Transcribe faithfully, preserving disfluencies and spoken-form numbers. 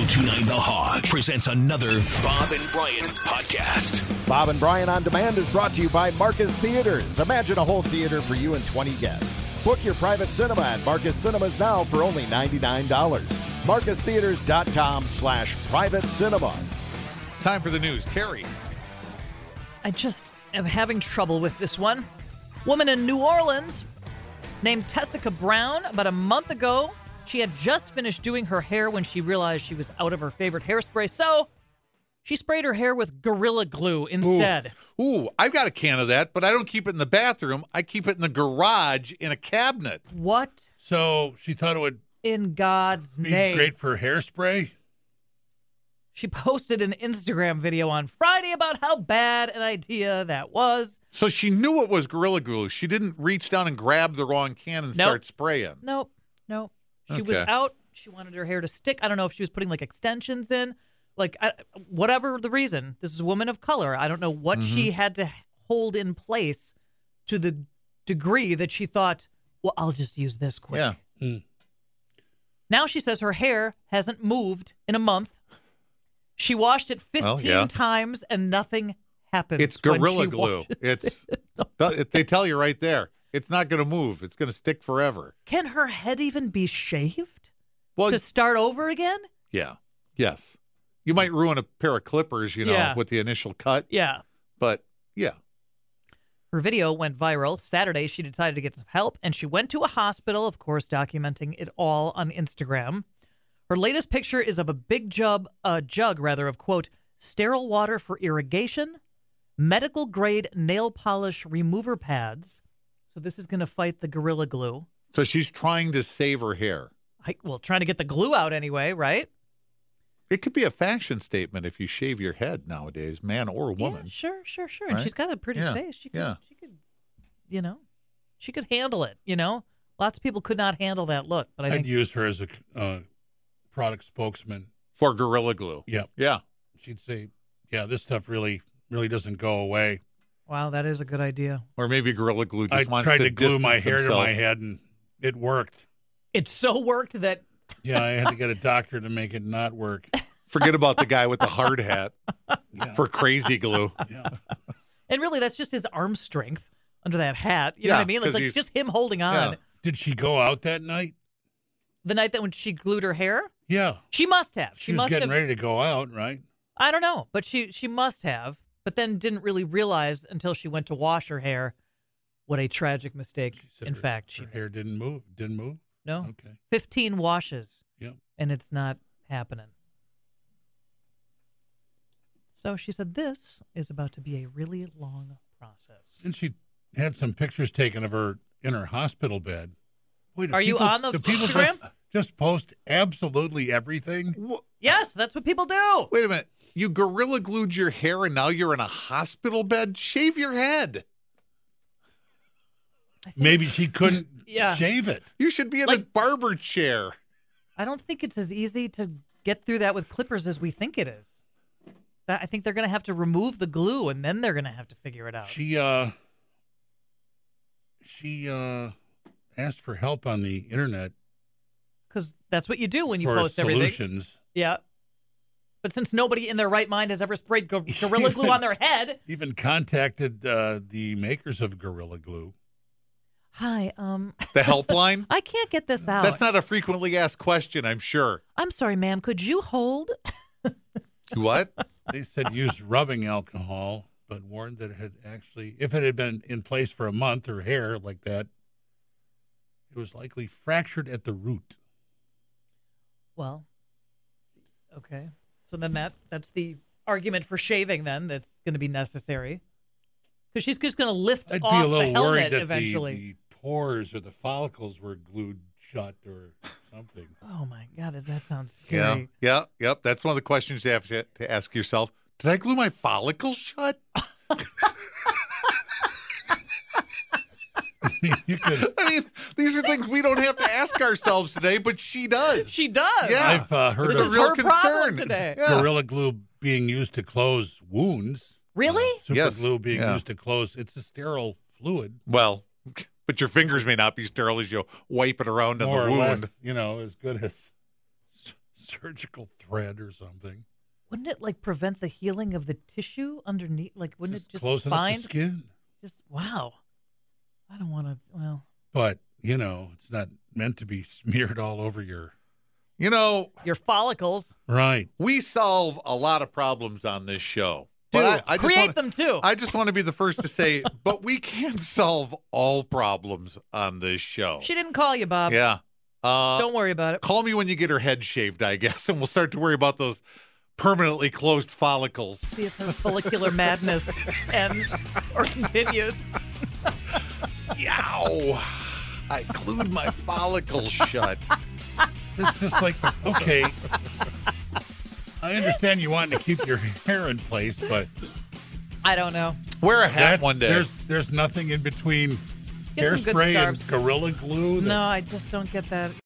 ten twenty-nine The Hog presents another Bob and Brian podcast. Bob and Brian On Demand is brought to you by Marcus Theaters. Imagine a whole theater for you and twenty guests. Book your private cinema at Marcus Cinemas now for only ninety-nine dollars. MarcusTheaters.com slash private cinema. Time for the news. Carrie. I just am having trouble with this one. Woman in New Orleans named Tessica Brown. About a month ago, she had just finished doing her hair when she realized she was out of her favorite hairspray. So she sprayed her hair with Gorilla Glue instead. Ooh, Ooh, I've got a can of that, but I don't keep it in the bathroom. I keep it in the garage in a cabinet. What So she thought it would in God's be name? great for hairspray? She posted an Instagram video on Friday about how bad an idea that was. So she knew it was Gorilla Glue. She didn't reach down and grab the wrong can and Nope. start spraying. Nope, nope. She was Okay. out. She wanted her hair to stick. I don't know if she was putting like extensions in, like I, whatever the reason. This is a woman of color. I don't know what Mm-hmm. she had to hold in place to the degree that she thought, well, I'll just use this quick. Yeah. Mm. Now she says her hair hasn't moved in a month. She washed it fifteen Well, yeah. times and nothing happened. It's Gorilla Glue. It's they tell you right there. It's not going to move. It's going to stick forever. Can her head even be shaved Well, to start over again? yeah. Yes. You might ruin a pair of clippers, you know, Yeah. with the initial cut, Yeah. but yeah. Her video went viral. Saturday, she decided to get some help, and she went to a hospital, of course, documenting it all on Instagram. Her latest picture is of a big jug, uh, jug rather, of, quote, sterile water for irrigation, medical-grade nail polish remover pads. So this is going to fight the Gorilla Glue. So she's trying to save her hair. I, well, trying to get the glue out anyway, right? It could be a fashion statement if you shave your head nowadays, man or woman. Yeah, sure, sure, sure. And Right? she's got a pretty Yeah, face. She could, yeah. she could, you know, she could handle it, you know? Lots of people could not handle that look, but I I'd think use her as a uh, product spokesman. For Gorilla Glue. Yeah. Yeah. She'd say, yeah, this stuff really, really doesn't go away. wow, that is a good idea. Or maybe Gorilla Glue just I wants tried to, to glue my distance hair himself. to my head, and it worked. It so worked that Yeah, I had to get a doctor to make it not work. Forget about the guy with the hard hat Yeah. for crazy glue. Yeah. and really that's just his arm strength under that hat. You know Yeah, what I mean? Like, 'cause like he's- just him holding on. Yeah. Did she go out that night? The night that when she glued her hair? Yeah. She must have. She, She, was must getting have ready to go out, right? I don't know, but she she must have, but then didn't really realize until she went to wash her hair what a tragic mistake She said in her, fact she her made. hair didn't move. Didn't move? No. Okay. fifteen washes. Yeah. And it's not happening. So she said this is about to be a really long process. And she had some pictures taken of her in her hospital bed. Wait, do Are you people- on the do people Instagram? Just, just post absolutely everything. Wha- Yes, that's what people do. Wait a minute. You Gorilla Glued your hair and now you're in a hospital bed? Shave your head. Maybe she couldn't Yeah. shave it. You should be in a Like- barber chair. I don't think it's as easy to get through that with clippers as we think it is. That, I think they're going to have to remove the glue and then they're going to have to figure it out. She uh she uh asked for help on the internet Because that's what you do when you for post everything. solutions. Yeah. But since nobody in their right mind has ever sprayed go- Gorilla Glue on their head. Even contacted uh, the makers of Gorilla Glue. Hi, um, The helpline? I can't get this out. That's not a frequently asked question, I'm sure. I'm sorry, ma'am. Could you hold? What? They said use rubbing alcohol, but warned that it had actually, if it had been in place for a month, her hair like that, it was likely fractured at the root. Well, okay. So then that that's the argument for shaving then that's going to be necessary. Because she's just going to lift I'd off be a the little helmet worried that the, eventually. the pores or the follicles were glued shut or something. Oh, my God. Does that sound Yeah. scary? Yeah. Yep. That's one of the questions you have to, to ask yourself. Did I glue my follicles shut? You could, I mean, these are things we don't have to ask ourselves today, but she does. She does. Yeah. I've uh, heard This It's of a is real her concern problem today. Yeah. Gorilla Glue being used to close wounds. Really? Uh, super Yes. glue being Yeah. used to close. It's a sterile fluid. Well, but your fingers may not be sterile as you wipe it around on More the or wound. less, you know, as good as s- surgical thread or something. Wouldn't it like prevent the healing of the tissue underneath? Like, wouldn't Just it just closing up the bind? skin. Just wow. I don't want to. Well, But, you know, it's not meant to be smeared all over your... You know, your follicles. Right. we solve a lot of problems on this show. Do But I, I just create wanna, them too. I just want to be the first to say, but we can't solve all problems on this show. She didn't call you, Bob. Yeah. Uh, Don't worry about it. Call me when you get her head shaved, I guess, and we'll start to worry about those permanently closed follicles. See if her follicular madness ends or continues. Yow! I glued my follicles shut. It's just like, okay, I understand you want to keep your hair in place, but I don't know. Wear a hat that's- one day. There's there's nothing in between Get some good hairspray scarves. and Gorilla Glue. that- No, I just don't get that.